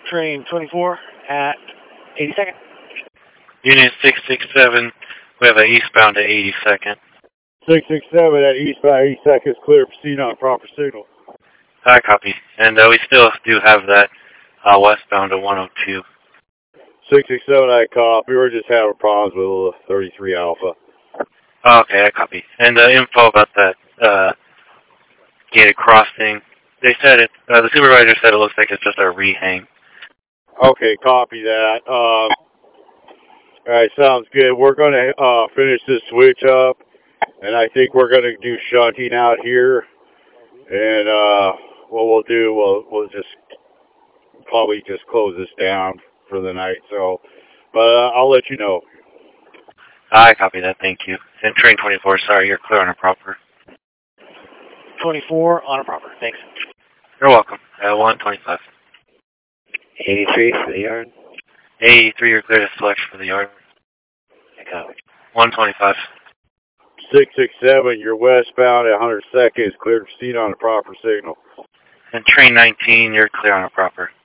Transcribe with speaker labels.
Speaker 1: train 24 at 82nd.
Speaker 2: Unit 667, we have an eastbound to 82nd.
Speaker 3: 667 at eastbound 82nd is clear. Proceed on proper signal.
Speaker 2: I copy. And we still do have that westbound to 102.
Speaker 3: 667, I copy. We're just having problems with 33 Alpha.
Speaker 2: Okay, I copy. And info about that gated crossing. They said it. The supervisor said it looks like it's just a rehang.
Speaker 3: Okay, copy that. All right, sounds good. We're going to finish this switch up, and I think we're going to do shunting out here. And what we'll do, we'll just probably just close this down for the night. So, but I'll let you know.
Speaker 2: I copy that. Thank you. And train 24, sorry, you're clear on a proper.
Speaker 1: 24 on a proper. Thanks.
Speaker 2: You're welcome. 125.
Speaker 4: 83 for the yard.
Speaker 2: 83, you're clear to select for the yard.
Speaker 4: I copy.
Speaker 2: 125.
Speaker 3: 667, you're westbound at 102nd is clear to proceed on a proper signal.
Speaker 2: And train 19, you're clear on a proper.